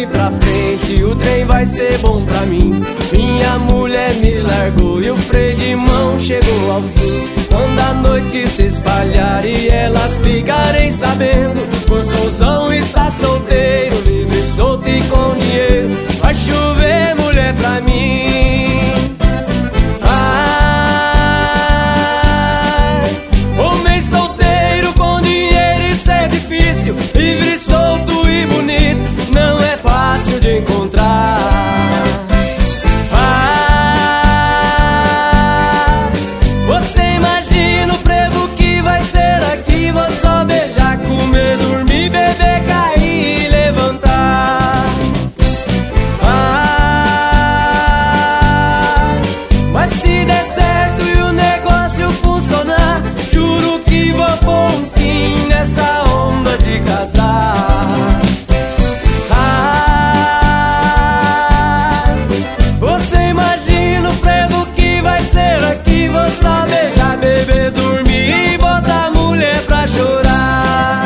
daqui pra frente o trem vai ser bom pra mim. Minha mulher me largou e o freio de mão chegou ao fim. Quando a noite se espalhar e elas ficarem sabendo, gostosão está solteiro, livre, solto e com dinheiro, vai chover mulher pra mim. Ai, homem solteiro com dinheiro, isso é difícil. Livre, solto e bonito, não é fácil de encontrar. Você imagina o frevo que vai ser aqui. Vou só beijar, comer, dormir, beber, cair e levantar. Mas se der certo e o negócio funcionar, juro que vou pôr um fim nessa onda de casar. Você imagina o frevo que vai ser aqui. Vou só beijar, beber, dormir e botar a mulher pra chorar.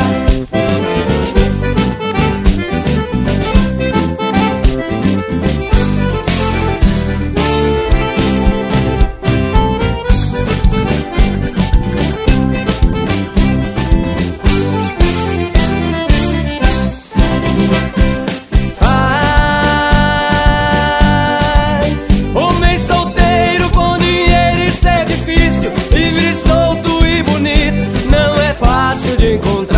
Homem solteiro com dinheiro, isso é difícil. Livre, solto e bonito, não é fácil de encontrar.